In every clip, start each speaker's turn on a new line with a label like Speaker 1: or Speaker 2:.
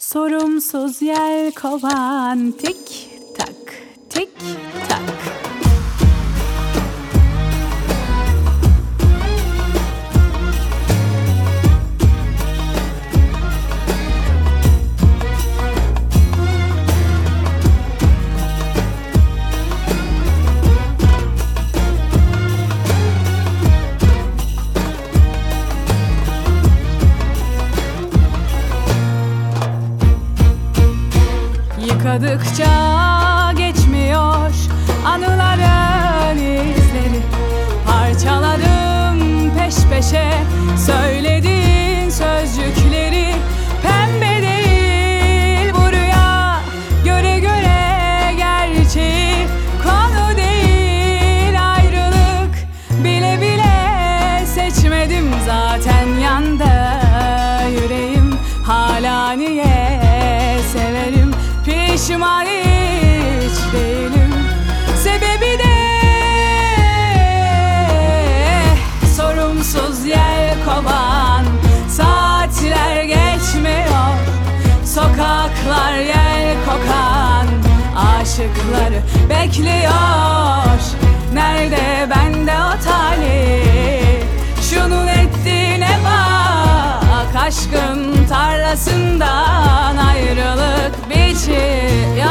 Speaker 1: Sorumsuz yelkovan tik tak tik tak. Yıkadıkça geçmiyor anıların izleri. Parçaladım peş peşe söylediğin sözcükleri. Pembe değil bu rüya, göre göre gerçeği. Konu değil ayrılık, bile bile seçmedim zaten yanda yüreğim. Hala niye severim? Pişman hiç değilim. Sebebi de sorumsuz yelkovan. Saatler geçmiyor, sokaklar yel kokan. Aşıkları bekliyor. Nerede bende o talih? Şunun ettiğine bak, aşkın tarlasından ayrılık biçiyor.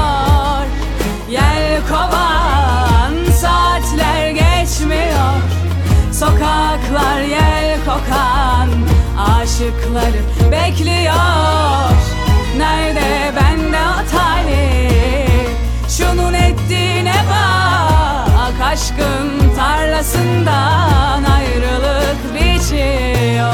Speaker 1: Yelkovan, saatler geçmiyor, sokaklar yel kokan. Aşıkları bekliyor. Nerede bende o talih? Şunun ettiğine bak, aşkın tarlasından ayrılık biçiyor.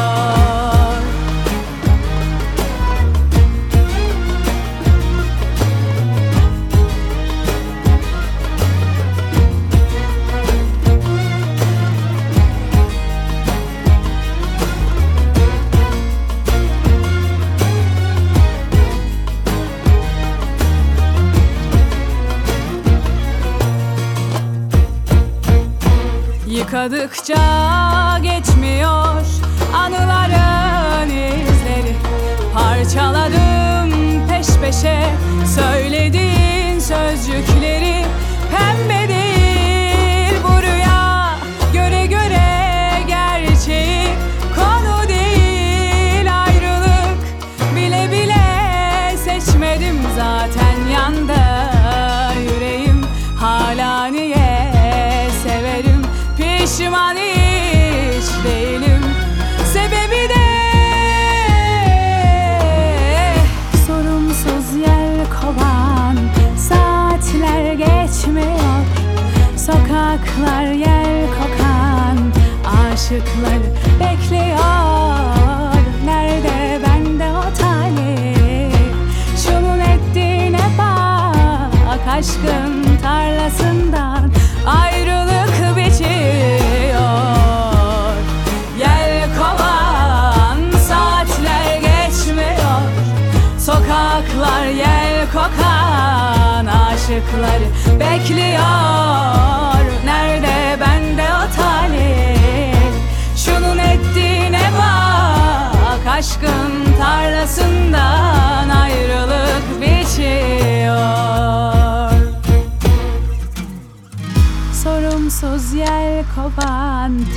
Speaker 1: Yıkadıkça geçmiyor anıların izleri. Parçaladım peş peşe söylediğin sözcükleri. Pembe değil bu rüya, göre göre gerçeği. Konu değil ayrılık, bile bile seçmedim zaten yanda yüreğim. Hala niye severim? Pişman hiç değilim. Sebebi de sorumsuz yelkovan. Saatler geçmiyor, sokaklar yel kokan. Aşıkları bekliyor. Nerede bende o talih? Şunun ettiğine bak, aşkın tarlasından ayrılık biçiyor. Yelkovan, saatler geçmiyor, sokaklar yel kokan. Aşıkları bekliyor. Nerede bende o talih? Şunun ettiğine bak, aşkın tarlasından ayrılık biçiyor. Sorumsuz yelkovan